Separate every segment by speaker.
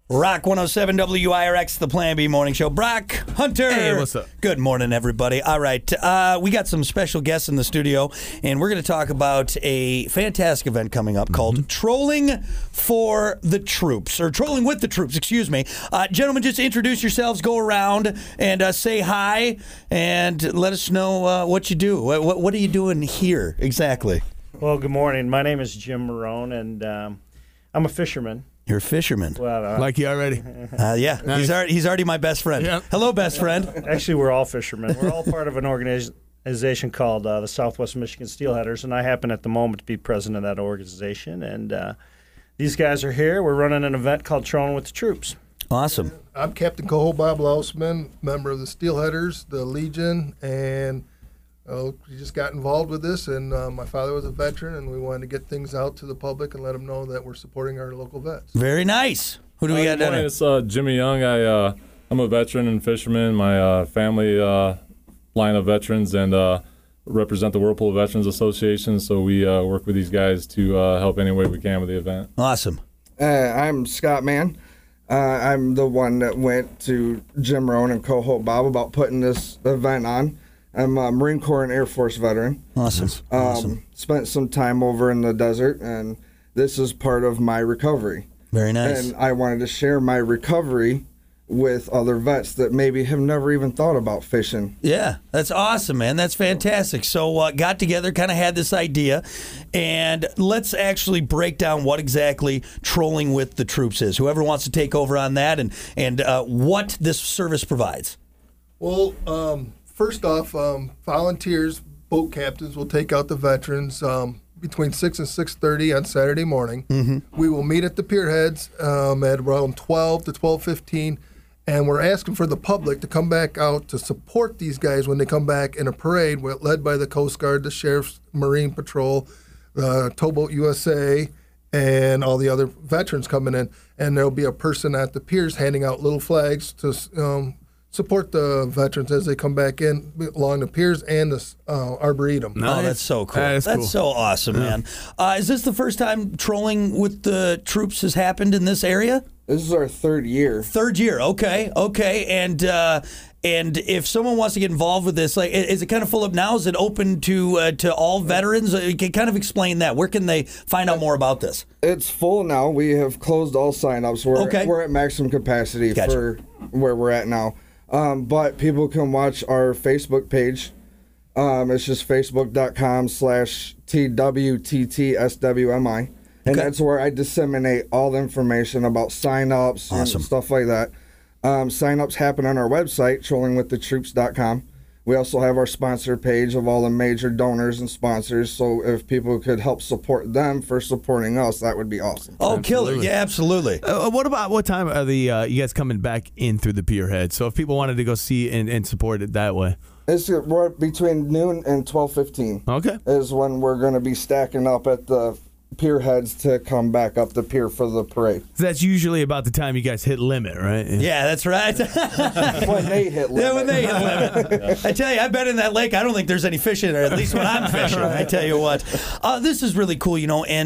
Speaker 1: Rock 107 WIRX, the Plan B Morning Show. Brock Hunter.
Speaker 2: Hey, what's up?
Speaker 1: Good morning, everybody. All right, we got some special guests in the studio, and we're going to talk about a fantastic event coming up called Trolling for the Troops, or Trolling with the Troops, excuse me. Gentlemen, just introduce yourselves, go around, and say hi, and let us know what you do. What are you doing here exactly?
Speaker 3: Well, good morning. My name is Jim Marone, and I'm a fisherman.
Speaker 1: You're a fisherman.
Speaker 3: Well,
Speaker 2: Like you already.
Speaker 1: Yeah,
Speaker 2: Nice.
Speaker 1: he's already my best friend.
Speaker 2: Yep.
Speaker 1: Hello, best friend.
Speaker 3: actually, we're all fishermen. We're all part of an organization called the Southwest Michigan Steelheaders, and I happen at the moment to be president of that organization. And these guys are here. We're running an event called Trolling with the Troops.
Speaker 1: Awesome.
Speaker 4: I'm Captain Coho Bob Lausman, member of the Steelheaders, the Legion, and we just got involved with this, and my father was a veteran, and we wanted to get things out to the public and let them know that we're supporting our local vets.
Speaker 1: Very nice. Who do we got down here?
Speaker 5: It's Jimmy Young. I'm a veteran and fisherman. My family line of veterans and represent the Whirlpool Veterans Association, so we work with these guys to help any way we can with the event.
Speaker 1: Awesome.
Speaker 6: I'm Scott Mann. I'm the one that went to Jim Rohn and Coho Bob about putting this event on. I'm a Marine Corps and Air Force veteran.
Speaker 1: Awesome.
Speaker 6: Spent some time over in the desert, and this is part of my recovery.
Speaker 1: Very nice.
Speaker 6: And I wanted to share my recovery with other vets that maybe have never even thought about fishing.
Speaker 1: Yeah, that's awesome, man. That's fantastic. So got together, kind of had this idea, and let's actually break down what exactly Trolling with the Troops is. Whoever wants to take over on that and what this service provides.
Speaker 4: Well, first off, volunteers, boat captains will take out the veterans between 6 and 6:30 on Saturday morning. Mm-hmm. We will meet at the pier heads at around 12 to 12:15, and we're asking for the public to come back out to support these guys when they come back in a parade led by the Coast Guard, the Sheriff's Marine Patrol, Towboat USA, and all the other veterans coming in. And there'll be a person at the piers handing out little flags to support the veterans as they come back in along the piers and the Arboretum.
Speaker 1: Oh, that's so cool.
Speaker 2: That is
Speaker 1: that's
Speaker 2: cool.
Speaker 1: so awesome, man. Is this the first time Trolling with the Troops has happened in this area?
Speaker 6: This is our third year.
Speaker 1: Third year. Okay. And if someone wants to get involved with this, like, is it kind of full up now? Is it open to all veterans? You can kind of explain that. Where can they find out more about this?
Speaker 6: It's full now. We have closed all sign-ups. We're at maximum capacity for where we're at now. But people can watch our Facebook page. It's just facebook.com/TWTTSWMI. And that's where I disseminate all the information about sign-ups and stuff like that. Sign-ups happen on our website, trollingwiththetroops.com. We also have our sponsor page of all the major donors and sponsors, so if people could help support them for supporting us, that would be awesome.
Speaker 1: Oh, killer. Yeah, absolutely.
Speaker 2: What time are you guys coming back in through the pier head? So if people wanted to go see and support it that way.
Speaker 6: We're between noon and 12:15.
Speaker 2: Okay.
Speaker 6: Is when we're going to be stacking up at the pier heads to come back up the pier for the parade.
Speaker 2: So that's usually about the time you guys hit limit, right?
Speaker 1: Yeah, that's right.
Speaker 6: When they hit limit.
Speaker 1: Yeah, when they hit limit. I tell you, I've been in that lake. I don't think there's any fish in there, at least when I'm fishing. I tell you what. This is really cool,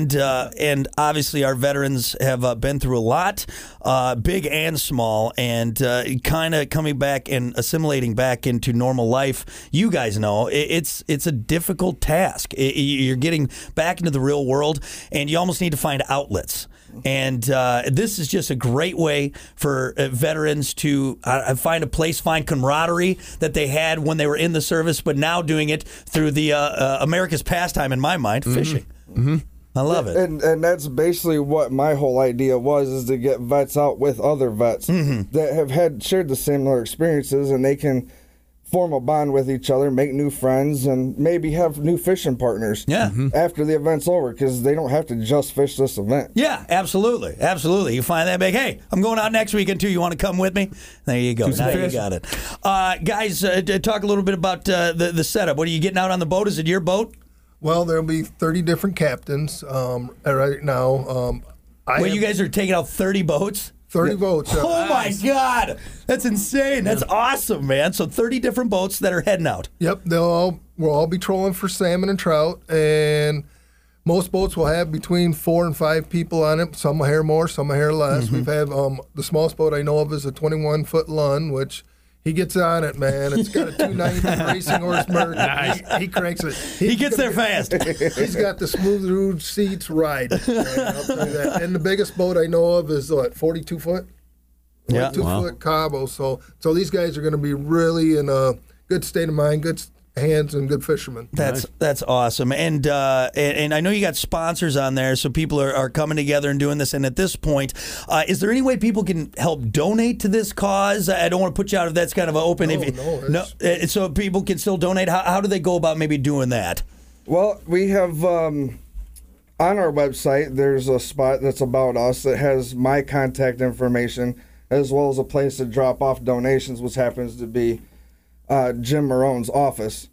Speaker 1: and obviously our veterans have been through a lot, big and small, and kind of coming back and assimilating back into normal life. You guys know it's a difficult task. You're getting back into the real world, and you almost need to find outlets. And this is just a great way for veterans to find a place, find camaraderie that they had when they were in the service, but now doing it through the America's pastime, in my mind, fishing. Mm-hmm. I love it.
Speaker 6: And that's basically what my whole idea was, is to get vets out with other vets that have shared the similar experiences, and they can form a bond with each other, make new friends, and maybe have new fishing partners after the event's over, because they don't have to just fish this event.
Speaker 1: Yeah, absolutely. Absolutely. You find that big, hey, I'm going out next weekend too. You want to come with me? There you go. Now you got it. Guys, talk a little bit about the setup. What are you getting out on the boat? Is it your boat?
Speaker 4: Well, there'll be 30 different captains right now.
Speaker 1: You guys are taking out 30 boats?
Speaker 4: 30 boats.
Speaker 1: Oh, my God. That's insane. That's awesome, man. So 30 different boats that are heading out.
Speaker 4: Yep. We'll all be trolling for salmon and trout. And Most boats will have between 4 and 5 people on it. Some will hair more, some will hair less. We've had the smallest boat I know of is a 21-foot Lund, which he gets on it, man. It's got a 290 racing horse Merc. Nice. He cranks it.
Speaker 1: He gets there fast.
Speaker 4: He's got the smooth road seats ride. Man, I'll tell you that. And the biggest boat I know of is what, 42 foot?
Speaker 1: Yeah.
Speaker 4: 42-foot Cabo. So these guys are going to be really in a good state of mind, good hands, and good fishermen.
Speaker 1: That's awesome. And I know you got sponsors on there, so people are coming together and doing this. And at this point, is there any way people can help donate to this cause? I don't want to put you out if that's kind of an open. So people can still donate. How do they go about maybe doing that?
Speaker 6: Well, we have on our website, there's a spot that's about us that has my contact information, as well as a place to drop off donations, which happens to be Jim Marone's office.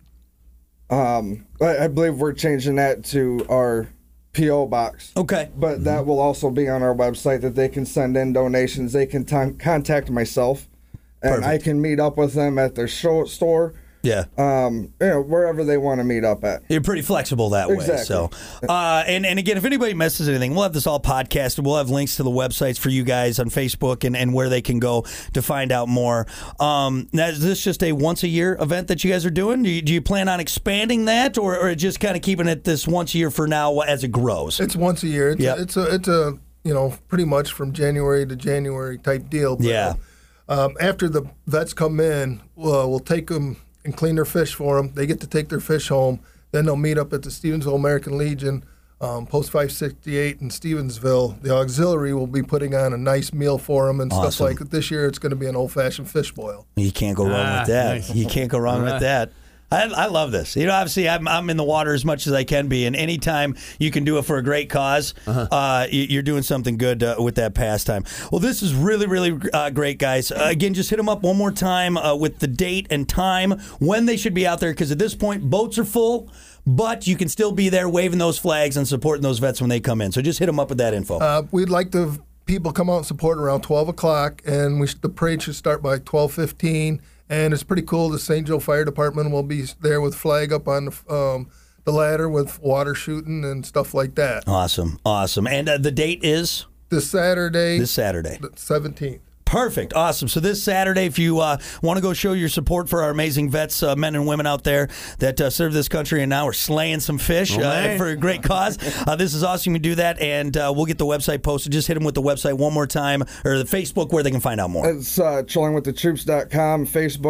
Speaker 6: I believe we're changing that to our P.O. box.
Speaker 1: Okay.
Speaker 6: But that will also be on our website that they can send in donations. They can contact myself, and
Speaker 1: Perfect.
Speaker 6: I can meet up with them at their store.
Speaker 1: Yeah.
Speaker 6: Wherever they want to meet up at.
Speaker 1: You're pretty flexible that way.
Speaker 6: Exactly.
Speaker 1: So, and again, if anybody misses anything, we'll have this all podcasted. We'll have links to the websites for you guys on Facebook and where they can go to find out more. Now, is this just a once-a-year event that you guys are doing? Do you plan on expanding that, or just kind of keeping it this once a year for now as it grows?
Speaker 4: It's once a year.
Speaker 1: Yep.
Speaker 4: It's a pretty much from January to January type deal. But,
Speaker 1: Yeah.
Speaker 4: After the vets come in, we'll take them and clean their fish for them. They get to take their fish home. Then they'll meet up at the Stevensville American Legion, Post 568 in Stevensville. The auxiliary will be putting on a nice meal for them and stuff like that. This year it's going to be an old-fashioned fish boil.
Speaker 1: You can't go wrong with that.
Speaker 2: Nice.
Speaker 1: You can't go wrong with that. I love this. Obviously, I'm in the water as much as I can be, and anytime you can do it for a great cause, you're doing something good with that pastime. Well, this is really, really great, guys. Again, just hit them up one more time with the date and time when they should be out there, because at this point, boats are full, but you can still be there waving those flags and supporting those vets when they come in. So just hit them up with that info.
Speaker 4: We'd like to people come out and support around 12 o'clock, and the parade should start by 12:15. And it's pretty cool. The St. Joe Fire Department will be there with flag up on the ladder with water shooting and stuff like that.
Speaker 1: Awesome. And the date is?
Speaker 4: This Saturday.
Speaker 1: The
Speaker 4: 17th.
Speaker 1: Perfect. Awesome. So this Saturday, if you want to go show your support for our amazing vets, men and women out there that serve this country and now are slaying some fish for a great cause, this is awesome. You do that, and we'll get the website posted. Just hit them with the website one more time, or the Facebook where they can find out more.
Speaker 6: It's chillingwiththetroops.com,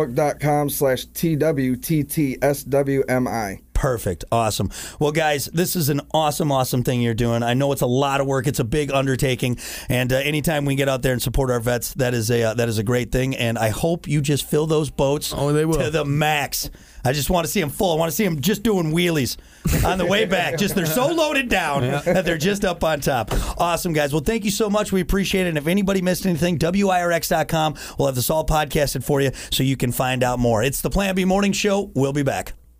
Speaker 6: facebook.com/TWTTSWMI.
Speaker 1: Perfect. Awesome. Well, guys, this is an awesome thing you're doing. I know it's a lot of work. It's a big undertaking. And anytime we get out there and support our vets, that is a great thing. And I hope you just fill those boats
Speaker 2: they will.
Speaker 1: to the max. I just want to see them full. I want to see them just doing wheelies on the way back. Just they're so loaded down that they're just up on top. Awesome, guys. Well, thank you so much. We appreciate it. And if anybody missed anything, WIRX.com. We'll have this all podcasted for you so you can find out more. It's the Plan B Morning Show. We'll be back.